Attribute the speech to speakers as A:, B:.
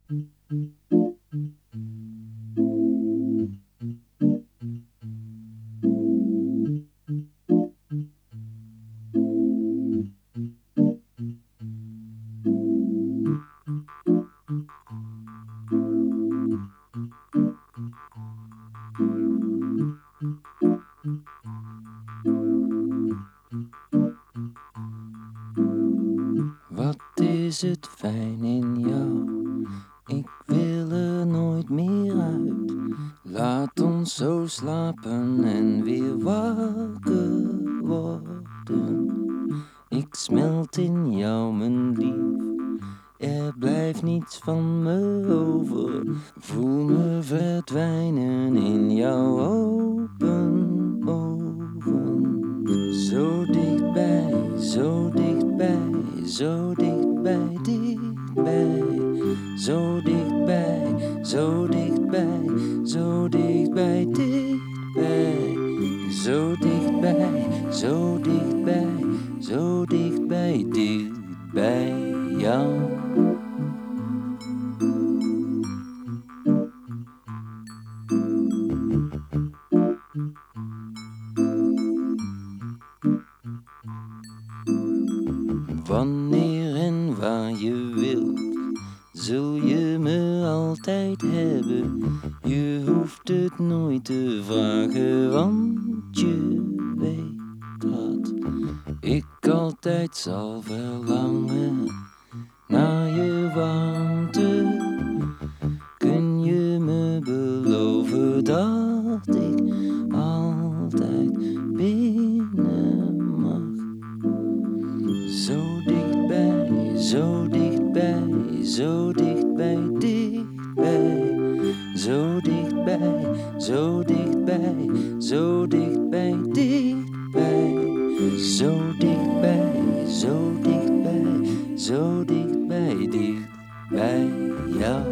A: Wat is het fijn in jou, ik wil er nooit meer uit. Laat ons zo slapen en weer wakker worden. Ik smelt in jou, mijn lief, er blijft niets van me over. Voel me verdwijnen in jouw open ogen. Zo dichtbij, zo dichtbij, zo dichtbij, dichtbij. Zo dichtbij, zo dichtbij, zo dichtbij, dichtbij. Zo dichtbij, zo dichtbij, zo dichtbij, dichtbij jou. Wanneer en waar je wilt, zul je me altijd hebben. Je hoeft het nooit te vragen, want je weet dat ik altijd zal verlangen naar je warmte. Kun je me beloven dat ik altijd binnen mag? Zo dichtbij, zo dichtbij, zo dichtbij, dichtbij. Zo dichtbij, zo dichtbij, zo dichtbij, dichtbij. Zo dichtbij, zo dichtbij, zo dichtbij, dichtbij jou.